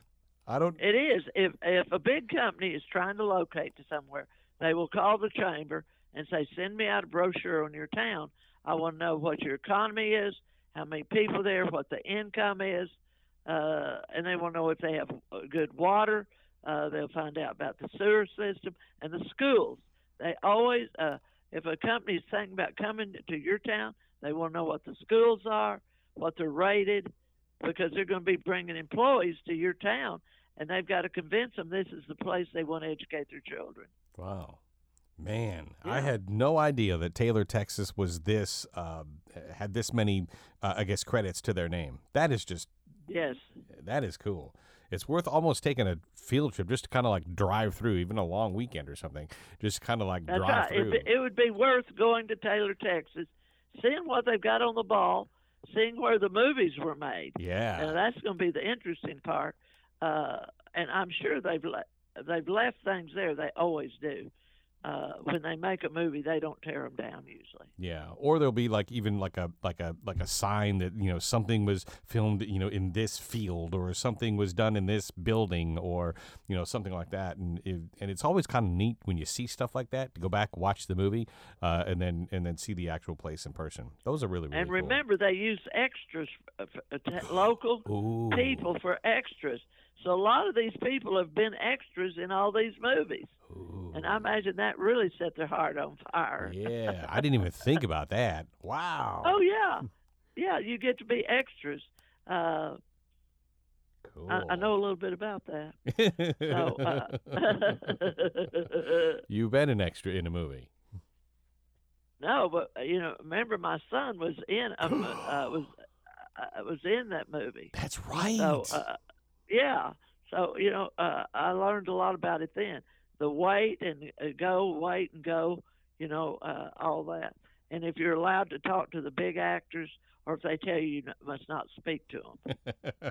I don't... It is. If if a big company is trying to locate to somewhere, they will call the chamber and say, send me out a brochure on your town. I want to know what your economy is, how many people there, what the income is, uh, and they want to know if they have good water. Uh, they'll find out about the sewer system and the schools. They always, uh, if a company is thinking about coming to your town, they want to know what the schools are, what they're rated, because they're going to be bringing employees to your town, and they've got to convince them this is the place they want to educate their children. Wow. Man, Yeah. I had no idea that Taylor, Texas was this, uh, had this many, uh, I guess, credits to their name. That is just, Yes. that is cool. It's worth almost taking a field trip just to kind of like drive through, even a long weekend or something. Just kind of like That's drive right. through. It, it would be worth going to Taylor, Texas, seeing what they've got on the ball, seeing where the movies were made. Yeah. And that's going to be the interesting part. Uh, and I'm sure they've le- they've left things there. They always do. Uh, when they make a movie, they don't tear them down usually. Yeah, or there'll be like even like a like a like a sign that, you know, something was filmed, you know, in this field, or something was done in this building, or, you know, something like that. And it, and it's always kind of neat when you see stuff like that to go back, watch the movie, uh, and then and then see the actual place in person. Those are really really And cool. remember, they use extras, uh, f- uh, t- local Ooh. people for extras. So a lot of these people have been extras in all these movies. Ooh. And I imagine that really set their heart on fire. Yeah, I didn't even think about that. Wow. Oh, yeah. Yeah, you get to be extras. Uh, Cool. I, I know a little bit about that. So, uh, You've been an extra in a movie. no, but, uh, you know, remember my son was in a, mo- uh, was uh, was in that movie. That's right. So, uh, yeah. So, you know, uh, I learned a lot about it then. The wait and uh, go, wait and go, you know, uh, all that. And if you're allowed to talk to the big actors, or if they tell you you must not speak to them.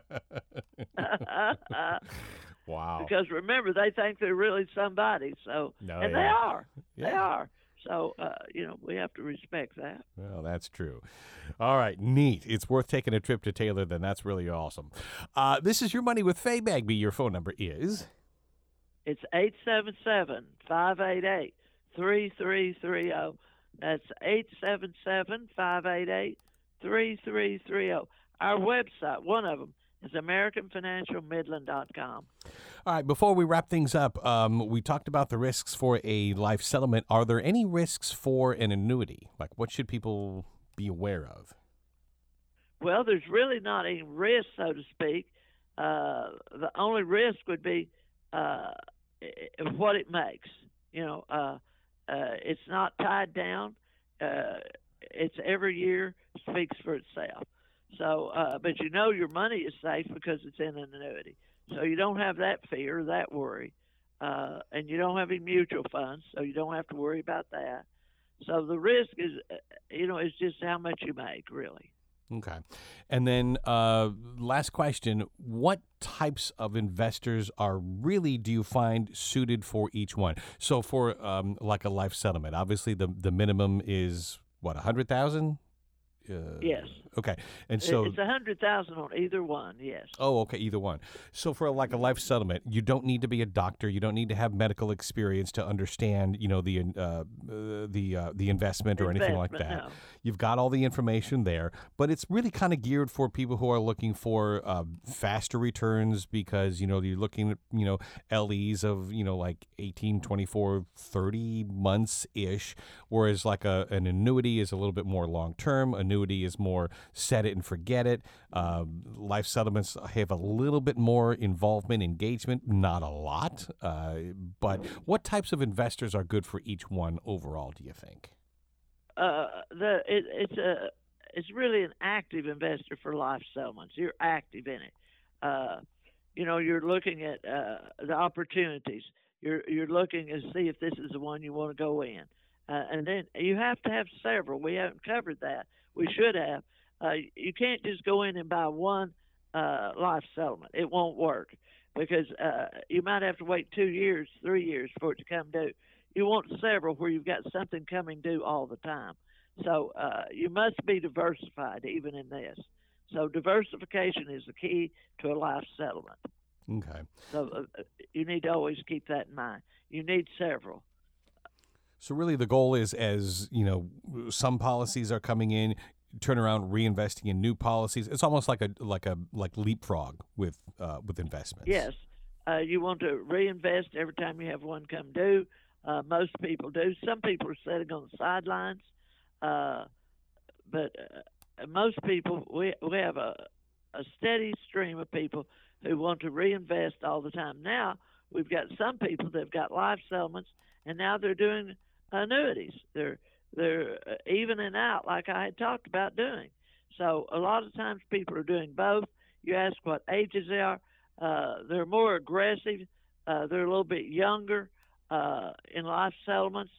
Wow. Because remember, they think they're really somebody. So, No, and yeah. they are. They Yeah. are. So, uh, you know, we have to respect that. Well, that's true. All right, neat. It's worth taking a trip to Taylor, then. That's really awesome. Uh, this is Your Money with Faye Bagby. Your phone number is? It's eight seven seven, five eight eight, three three three zero. That's eight seven seven, five eight eight, three three three zero. Our website, one of them, is american financial midland dot com. All right, before we wrap things up, um, we talked about the risks for a life settlement. Are there any risks for an annuity? Like, what should people be aware of? Well, there's really not any risk, so to speak. Uh, the only risk would be uh, i- what it makes. You know, uh, uh, it's not tied down. Uh, it's every year speaks for itself. So, uh, but you know your money is safe because it's in an annuity. So you don't have that fear, that worry. Uh, and you don't have any mutual funds, so you don't have to worry about that. So the risk is, uh, you know, it's just how much you make, really. Okay. And then uh, last question, what types of investors are really, do you find, suited for each one? So for um, like a life settlement, obviously the, the minimum is, what, one hundred thousand dollars? Uh, Yes. Okay. And so it's a hundred thousand on either one. Yes. Oh, okay, either one. So for like a life settlement, you don't need to be a doctor. You don't need to have medical experience to understand, you know, the uh, uh, the uh, the investment or anything like Investment, that. no. You've got all the information there, but it's really kind of geared for people who are looking for uh, faster returns because, you know, you're looking at, you know, L Es of, you know, like eighteen, twenty-four, thirty months ish, whereas like a an annuity is a little bit more long term. Annuity is more set it and forget it. Uh, life settlements have a little bit more involvement, engagement, not a lot. Uh, but what types of investors are good for each one overall, do you think? Uh, the it, it's a it's really an active investor for life settlements. You're active in it. Uh, you know, you're looking at uh, the opportunities. You're you're looking to see if this is the one you want to go in, uh, and then you have to have several. We haven't covered that. We should have. Uh, you can't just go in and buy one uh, life settlement. It won't work because uh, you might have to wait two years, three years for it to come due. You want several where you've got something coming due all the time. So uh, you must be diversified even in this. So diversification is the key to a life settlement. Okay. So uh, you need to always keep that in mind. You need several. So really the goal is, as, you know, some policies are coming in, turn around reinvesting in new policies. It's almost like a like a like leapfrog with uh, with investments. Yes. Uh, you want to reinvest every time you have one come due. Uh, most people do. Some people are sitting on the sidelines, uh, but uh, most people, we we have a, a steady stream of people who want to reinvest all the time. Now we've got some people that've got life settlements, and now they're doing annuities. They're they're evening out like I had talked about doing. So a lot of times people are doing both. You ask what ages they are. Uh, they're more aggressive. Uh, they're a little bit younger uh, in life settlements.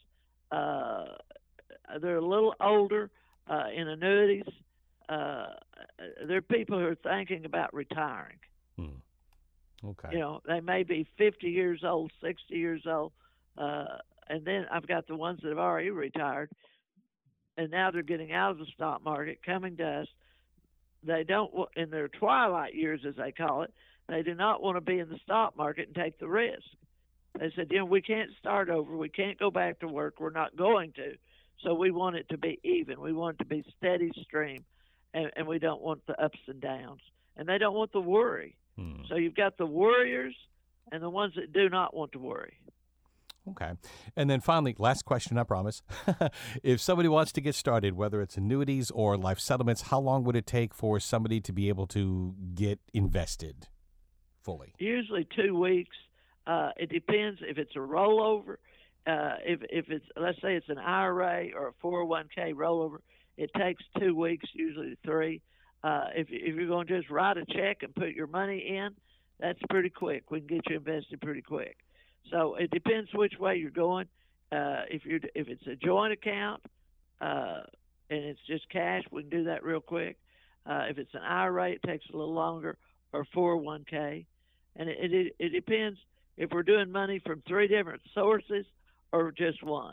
Uh, they're a little older uh, in annuities. Uh, they're people who are thinking about retiring. Hmm. Okay. You know, they may be fifty years old, sixty years old, uh, and then I've got the ones that have already retired, and now they're getting out of the stock market, coming to us. They don't, in their twilight years, as they call it, they do not want to be in the stock market and take the risk. They said, you know, we can't start over. We can't go back to work. We're not going to. So we want it to be even. We want it to be steady stream, and, and we don't want the ups and downs. And they don't want the worry. Hmm. So you've got the worriers and the ones that do not want to worry. Okay. And then finally, last question, I promise. If somebody wants to get started, whether it's annuities or life settlements, how long would it take for somebody to be able to get invested fully? Usually two weeks. Uh, it depends if it's a rollover. Uh, if if it's, let's say it's an I R A or a four oh one k rollover, it takes two weeks, usually three. Uh, if if you're going to just write a check and put your money in, that's pretty quick. We can get you invested pretty quick. So it depends which way you're going. Uh, if you're if it's a joint account uh, and it's just cash, we can do that real quick. Uh, if it's an I R A, it takes a little longer, or four oh one k, and it, it it depends if we're doing money from three different sources or just one.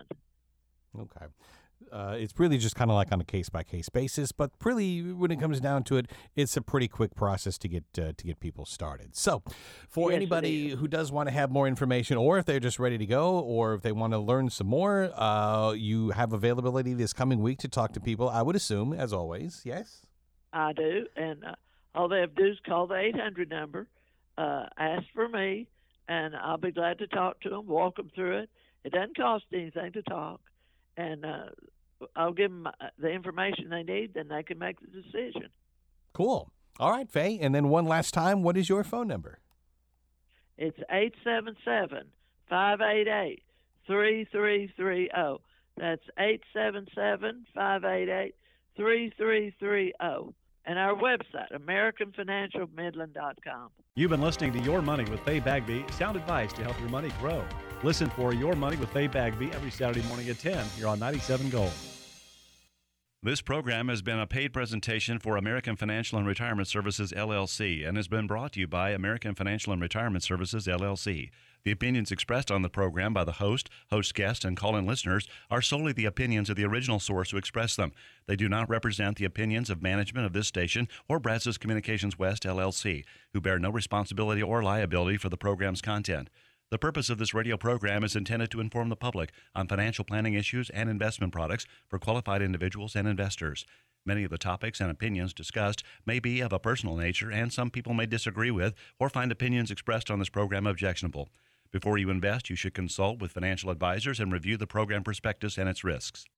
Okay. Uh, it's really just kind of like on a case-by-case basis, but really, when it comes down to it, it's a pretty quick process to get uh, to get people started. So, for Yes, anybody who does want to have more information, or if they're just ready to go, or if they want to learn some more, uh, you have availability this coming week to talk to people, I would assume, as always, yes? I do, and uh, all they have to do is call the eight hundred number, uh, ask for me, and I'll be glad to talk to them, walk them through it. It doesn't cost anything to talk, and uh, I'll give them the information they need, then they can make the decision. Cool. All right, Faye. And then one last time, what is your phone number? It's eight seven seven, five eight eight, three three three zero. That's eight seven seven, five eight eight, three three three zero. and our website, american financial midland dot com. You've been listening to Your Money with Faye Bagby, sound advice to help your money grow. Listen for Your Money with Faye Bagby every Saturday morning at ten here on ninety-seven Gold. This program has been a paid presentation for American Financial and Retirement Services, L L C, and has been brought to you by American Financial and Retirement Services, L L C. The opinions expressed on the program by the host, host guests, and call-in listeners are solely the opinions of the original source who expressed them. They do not represent the opinions of management of this station or Brazos Communications West, L L C, who bear no responsibility or liability for the program's content. The purpose of this radio program is intended to inform the public on financial planning issues and investment products for qualified individuals and investors. Many of the topics and opinions discussed may be of a personal nature, and some people may disagree with or find opinions expressed on this program objectionable. Before you invest, you should consult with financial advisors and review the program prospectus and its risks.